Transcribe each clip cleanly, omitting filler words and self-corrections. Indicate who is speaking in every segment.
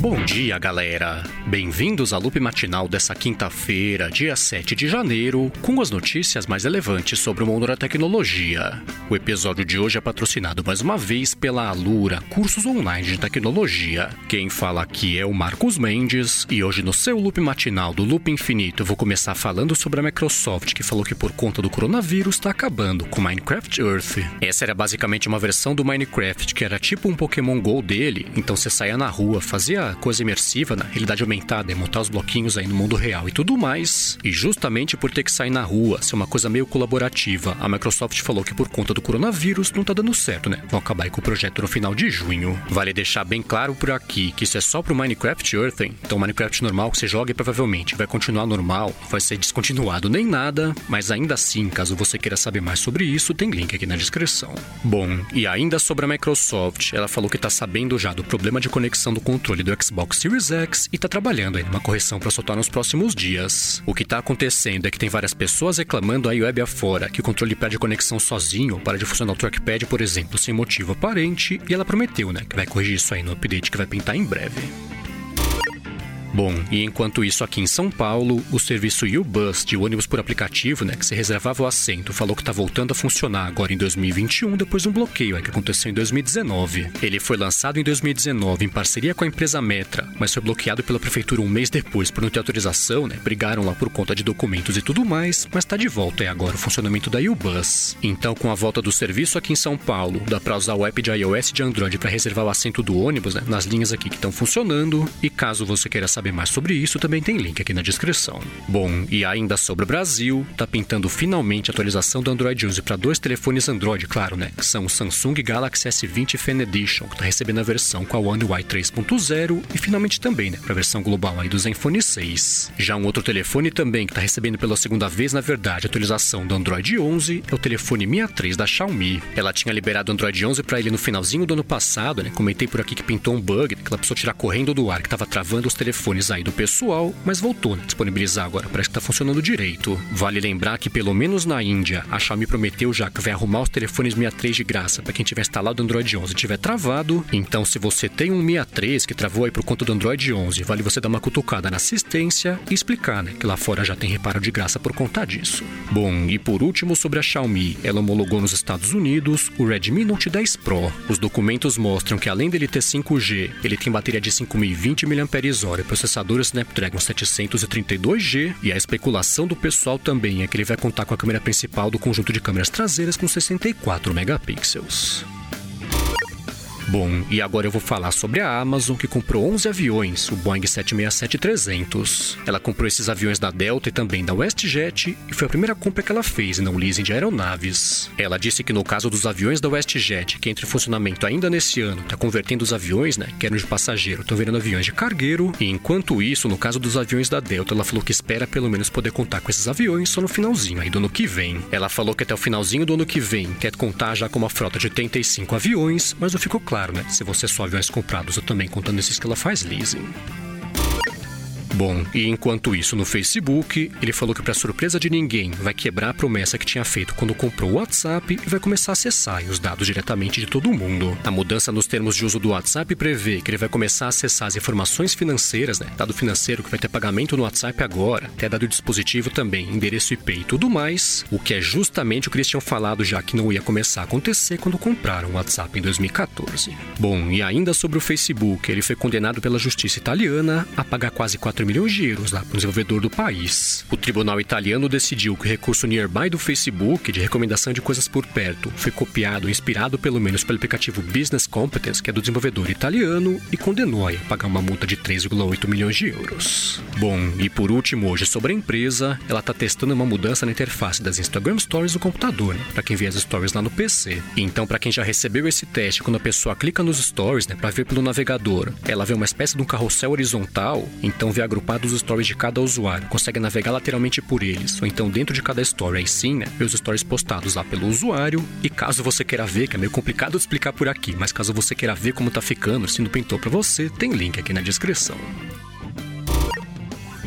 Speaker 1: Bom dia, galera! Bem-vindos à Loop Matinal dessa quinta-feira, dia 7 de janeiro, com as notícias mais relevantes sobre o mundo da tecnologia. O episódio de hoje é patrocinado mais uma vez pela Alura, cursos online de tecnologia. Quem fala aqui é o Marcos Mendes, e hoje no seu Loop Matinal do Loop Infinito eu vou começar falando sobre a Microsoft, que falou que por conta do coronavírus está acabando com Minecraft Earth. Essa era basicamente uma versão do Minecraft que era tipo um Pokémon GO dele, então você saía na rua, fazia coisa imersiva na realidade aumentada e montar os bloquinhos aí no mundo real e tudo mais. E justamente por ter que sair na rua, ser uma coisa meio colaborativa, a Microsoft falou que por conta do coronavírus não tá dando certo, né? Vão acabar aí com o projeto no final de junho. Vale deixar bem claro por aqui que isso é só pro Minecraft Earth, hein? Então o Minecraft normal que você joga provavelmente vai continuar normal, vai ser descontinuado nem nada, mas ainda assim, caso você queira saber mais sobre isso, tem link aqui na descrição. Bom, e ainda sobre a Microsoft, ela falou que tá sabendo já do problema de conexão do controle do Xbox Series X e tá trabalhando aí numa correção para soltar nos próximos dias. O que tá acontecendo é que tem várias pessoas reclamando aí web afora que o controle perde conexão sozinho, para de funcionar o trackpad, por exemplo, sem motivo aparente, e ela prometeu, né, que vai corrigir isso aí no update que vai pintar em breve. Bom, e enquanto isso aqui em São Paulo, o serviço U-Bus de ônibus por aplicativo, né, que se reservava o assento, falou que tá voltando a funcionar agora em 2021, depois de um bloqueio que aconteceu em 2019. Ele foi lançado em 2019 em parceria com a empresa Metra, mas foi bloqueado pela prefeitura um mês depois por não ter autorização, né, brigaram lá por conta de documentos e tudo mais, mas tá de volta agora o funcionamento da U-Bus. Então, com a volta do serviço aqui em São Paulo, dá pra usar o app de iOS e de Android para reservar o assento do ônibus, né, nas linhas aqui que estão funcionando, e caso você queira saber mais sobre isso, também tem link aqui na descrição. Bom, e ainda sobre o Brasil, tá pintando finalmente a atualização do Android 11 para 2 telefones Android, claro, né? Que são o Samsung Galaxy S20 Fan Edition, que tá recebendo a versão com a One UI 3.0 e finalmente também, né, para a versão global aí do Zenfone 6. Já um outro telefone também que tá recebendo pela segunda vez, na verdade, a atualização do Android 11 é o telefone Mi A3 da Xiaomi. Ela tinha liberado o Android 11 para ele no finalzinho do ano passado, né? Comentei por aqui que pintou um bug, né, que ela precisou tirar correndo do ar, que tava travando os telefones aí do pessoal, mas voltou a disponibilizar agora, parece que tá funcionando direito. Vale lembrar que pelo menos na Índia, a Xiaomi prometeu já que vai arrumar os telefones Mi A3 de graça para quem tiver instalado o Android 11 e tiver travado. Então, se você tem um Mi A3 que travou aí por conta do Android 11, vale você dar uma cutucada na assistência e explicar, né, que lá fora já tem reparo de graça por conta disso. Bom, e por último sobre a Xiaomi, ela homologou nos Estados Unidos o Redmi Note 10 Pro. Os documentos mostram que além dele ter 5G, ele tem bateria de 5.020 mAh e processador Snapdragon 732G, e a especulação do pessoal também é que ele vai contar com a câmera principal do conjunto de câmeras traseiras com 64 megapixels. Bom, e agora eu vou falar sobre a Amazon, que comprou 11 aviões, o Boeing 767-300. Ela comprou esses aviões da Delta e também da WestJet, e foi a primeira compra que ela fez em um leasing de aeronaves. Ela disse que no caso dos aviões da WestJet, que entra em funcionamento ainda nesse ano, está convertendo os aviões, né, que eram de passageiro, estão virando aviões de cargueiro, e enquanto isso, no caso dos aviões da Delta, ela falou que espera pelo menos poder contar com esses aviões só no finalzinho aí do ano que vem. Ela falou que até o finalzinho do ano que vem quer contar já com uma frota de 85 aviões, mas não ficou claro, né, se você só aviões comprados ou também contando esses que ela faz leasing. Bom, e enquanto isso no Facebook, ele falou que para surpresa de ninguém vai quebrar a promessa que tinha feito quando comprou o WhatsApp e vai começar a acessar os dados diretamente de todo mundo. A mudança nos termos de uso do WhatsApp prevê que ele vai começar a acessar as informações financeiras, né? Dado financeiro que vai ter pagamento no WhatsApp agora, até dado dispositivo também, endereço IP e tudo mais, o que é justamente o que eles tinham falado já que não ia começar a acontecer quando compraram o WhatsApp em 2014. Bom, e ainda sobre o Facebook, ele foi condenado pela justiça italiana a pagar quase 4 milhões de euros lá para o desenvolvedor do país. O tribunal italiano decidiu que o recurso Nearby do Facebook, de recomendação de coisas por perto, foi copiado e inspirado pelo menos pelo aplicativo Business Competence, que é do desenvolvedor italiano, e condenou a pagar uma multa de 3,8 milhões de euros. Bom, e por último, hoje sobre a empresa, ela está testando uma mudança na interface das Instagram Stories do computador, né, para quem vê as stories lá no PC. Então, para quem já recebeu esse teste, quando a pessoa clica nos stories, né, para ver pelo navegador, ela vê uma espécie de um carrossel horizontal, então vê agrupados os stories de cada usuário, consegue navegar lateralmente por eles, ou então dentro de cada story, aí sim, né, ver os stories postados lá pelo usuário. E caso você queira ver, que é meio complicado de explicar por aqui, mas caso você queira ver como tá ficando, se não pintou pra você, tem link aqui na descrição.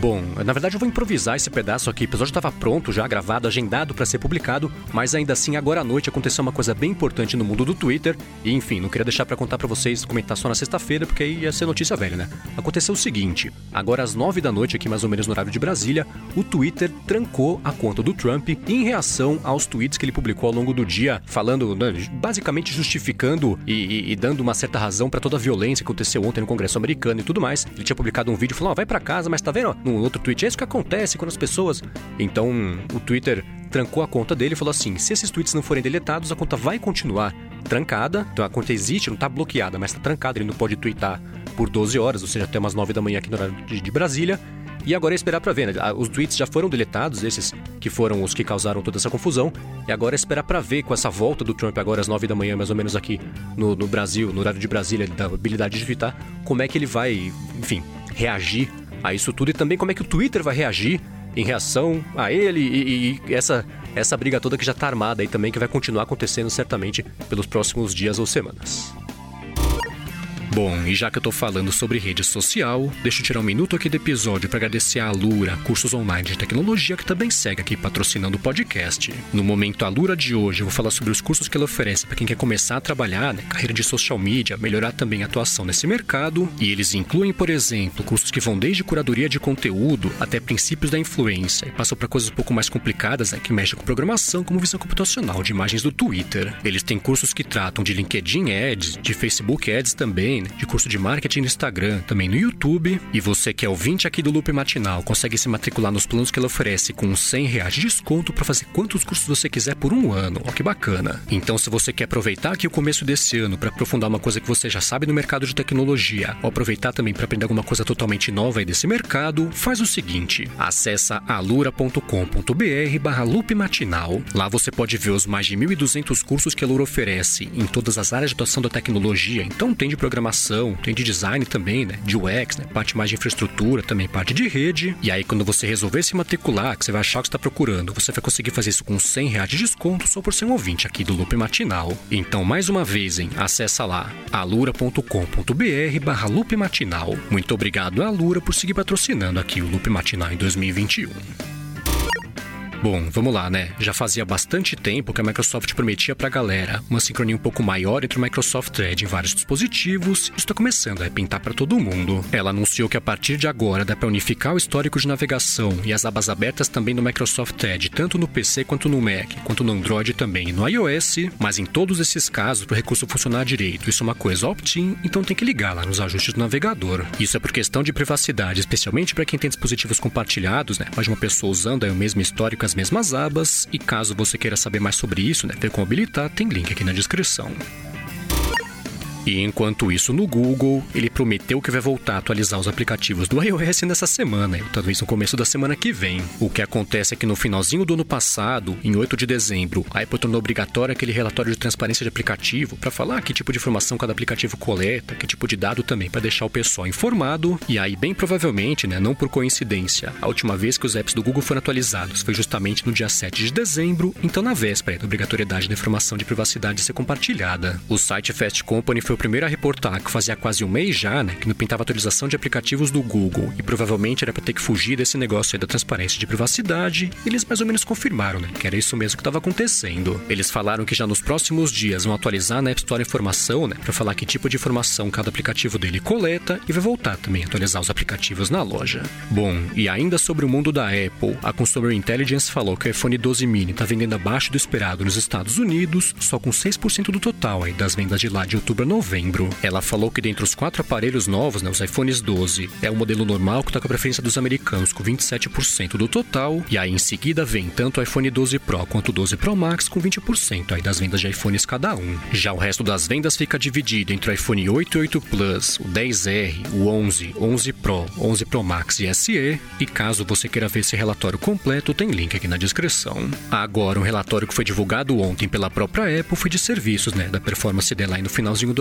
Speaker 1: Bom, na verdade eu vou improvisar esse pedaço aqui. O episódio estava pronto, já gravado, agendado para ser publicado, mas ainda assim, agora à noite aconteceu uma coisa bem importante no mundo do Twitter. E enfim, não queria deixar para contar para vocês, comentar só na sexta-feira, porque aí ia ser notícia velha, né? Aconteceu o seguinte, agora às 9 da noite, aqui mais ou menos no horário de Brasília, o Twitter trancou a conta do Trump em reação aos tweets que ele publicou ao longo do dia, falando, basicamente justificando e dando uma certa razão para toda a violência que aconteceu ontem no Congresso americano e tudo mais. Ele tinha publicado um vídeo falando, vai para casa, mas tá vendo? No outro tweet, é isso que acontece quando as pessoas... Então, o Twitter trancou a conta dele e falou assim, se esses tweets não forem deletados, a conta vai continuar trancada. Então, a conta existe, não tá bloqueada, mas tá trancada. Ele não pode tweetar por 12 horas, ou seja, até umas 9 da manhã aqui no horário de Brasília. E agora é esperar pra ver, né? Os tweets já foram deletados, esses que foram os que causaram toda essa confusão. E agora é esperar pra ver, com essa volta do Trump agora às 9 da manhã, mais ou menos aqui no Brasil, no horário de Brasília, da habilidade de tweetar, como é que ele vai, enfim, reagir a isso tudo. E também como é que o Twitter vai reagir em reação a ele e essa briga toda que já tá armada aí também, que vai continuar acontecendo certamente pelos próximos dias ou semanas. Bom, e já que eu tô falando sobre rede social, deixa eu tirar um minuto aqui do episódio para agradecer a Alura, cursos online de tecnologia, que também segue aqui patrocinando o podcast. No Momento Alura de hoje, eu vou falar sobre os cursos que ela oferece para quem quer começar a trabalhar, carreira de social media, melhorar também a atuação nesse mercado, e eles incluem, por exemplo, cursos que vão desde curadoria de conteúdo até princípios da influência, e passam para coisas um pouco mais complicadas, que mexem com programação, como visão computacional de imagens do Twitter. Eles têm cursos que tratam de LinkedIn Ads, de Facebook Ads também, de curso de marketing no Instagram, também no YouTube. E você que é ouvinte aqui do Loop Matinal, consegue se matricular nos planos que ela oferece com R$100 de desconto para fazer quantos cursos você quiser por um ano. Ó, que bacana. Então, se você quer aproveitar aqui o começo desse ano para aprofundar uma coisa que você já sabe no mercado de tecnologia, ou aproveitar também para aprender alguma coisa totalmente nova aí desse mercado, faz o seguinte, acessa alura.com.br/Loop Matinal. Lá você pode ver os mais de 1.200 cursos que a Alura oferece em todas as áreas de atuação da tecnologia. Então, tem de programação, tem de design também, de UX, parte mais de infraestrutura, também parte de rede. E aí, quando você resolver se matricular, que você vai achar o que você está procurando, você vai conseguir fazer isso com R$100 de desconto só por ser um ouvinte aqui do Loop Matinal. Então, mais uma vez, acessa lá alura.com.br/Loop Matinal. Muito obrigado à Alura por seguir patrocinando aqui o Loop Matinal em 2021. Bom, vamos lá, Já fazia bastante tempo que a Microsoft prometia pra galera uma sincronia um pouco maior entre o Microsoft Edge em vários dispositivos. Isso está começando a pintar para todo mundo. Ela anunciou que a partir de agora dá para unificar o histórico de navegação e as abas abertas também no Microsoft Edge, tanto no PC quanto no Mac, quanto no Android também e no iOS. Mas em todos esses casos, para o recurso funcionar direito, isso é uma coisa opt-in, então tem que ligar lá nos ajustes do navegador. Isso é por questão de privacidade, especialmente para quem tem dispositivos compartilhados, mais de uma pessoa usando aí o mesmo histórico, as mesmas abas, e caso você queira saber mais sobre isso, ver como habilitar, tem link aqui na descrição. E enquanto isso, no Google, ele prometeu que vai voltar a atualizar os aplicativos do iOS nessa semana, ou talvez no começo da semana que vem. O que acontece é que no finalzinho do ano passado, em 8 de dezembro, a Apple tornou obrigatório aquele relatório de transparência de aplicativo para falar que tipo de informação cada aplicativo coleta, que tipo de dado também, para deixar o pessoal informado. E aí, bem provavelmente, não por coincidência, a última vez que os apps do Google foram atualizados foi justamente no dia 7 de dezembro, então na véspera da obrigatoriedade da informação de privacidade ser compartilhada. O site Fast Company foi o primeiro a reportar que fazia quase um mês já, que não pintava atualização de aplicativos do Google, e provavelmente era para ter que fugir desse negócio aí da transparência de privacidade. Eles mais ou menos confirmaram, que era isso mesmo que estava acontecendo. Eles falaram que já nos próximos dias vão atualizar na App Store a informação, para falar que tipo de informação cada aplicativo dele coleta, e vai voltar também a atualizar os aplicativos na loja. Bom, e ainda sobre o mundo da Apple, a Consumer Intelligence falou que o iPhone 12 mini está vendendo abaixo do esperado nos Estados Unidos, só com 6% do total aí das vendas de lá de outubro a novembro. Ela falou que dentre os 4 aparelhos novos, os iPhones 12, é o modelo normal que está com a preferência dos americanos, com 27% do total, e aí em seguida vem tanto o iPhone 12 Pro quanto o 12 Pro Max com 20% aí das vendas de iPhones cada um. Já o resto das vendas fica dividido entre o iPhone 8 e 8 Plus, o 10R, o 11, 11 Pro, 11 Pro Max e SE, e caso você queira ver esse relatório completo, tem link aqui na descrição. Agora, um relatório que foi divulgado ontem pela própria Apple foi de serviços, da performance dela aí no finalzinho do ano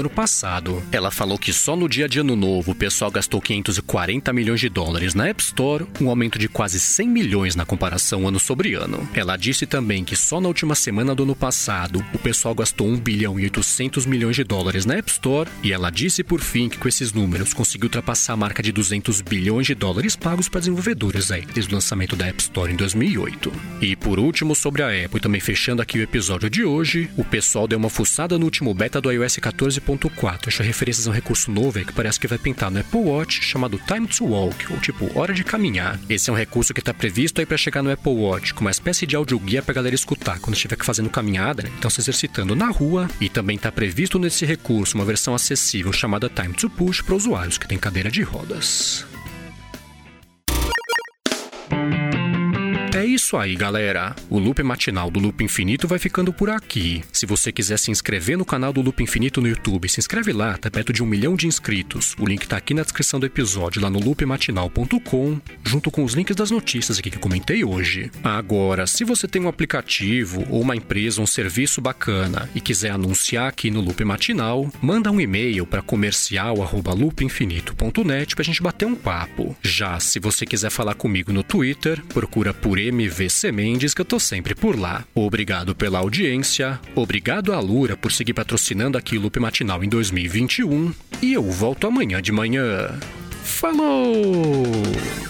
Speaker 1: ano passado. Ela falou que só no dia de ano novo o pessoal gastou 540 milhões de dólares na App Store, um aumento de quase 100 milhões na comparação ano sobre ano. Ela disse também que só na última semana do ano passado o pessoal gastou 1 bilhão e 800 milhões de dólares na App Store, e ela disse por fim que com esses números conseguiu ultrapassar a marca de 200 bilhões de dólares pagos para desenvolvedores aí, desde o lançamento da App Store em 2008. E por último, sobre a Apple, também fechando aqui o episódio de hoje, o pessoal deu uma fuçada no último beta do iOS 14.4, achou referências a um recurso novo aí que parece que vai pintar no Apple Watch, chamado Time to Walk, ou tipo, hora de caminhar. Esse é um recurso que está previsto aí para chegar no Apple Watch, com uma espécie de audioguia pra galera escutar quando estiver fazendo caminhada, né? Então se exercitando na rua, e também está previsto nesse recurso uma versão acessível chamada Time to Push para usuários que têm cadeira de rodas. É isso aí, galera. O Loop Matinal do Loop Infinito vai ficando por aqui. Se você quiser se inscrever no canal do Loop Infinito no YouTube, se inscreve lá, tá perto de 1 milhão de inscritos. O link tá aqui na descrição do episódio, lá no loopmatinal.com, junto com os links das notícias aqui que eu comentei hoje. Agora, se você tem um aplicativo ou uma empresa, um serviço bacana e quiser anunciar aqui no Loop Matinal, manda um e-mail para comercial@loopinfinito.net pra gente bater um papo. Já se você quiser falar comigo no Twitter, procura por MVC Mendes, que eu tô sempre por lá. Obrigado pela audiência, obrigado a Lura por seguir patrocinando aqui o Loop Matinal em 2021, e eu volto amanhã de manhã. Falou!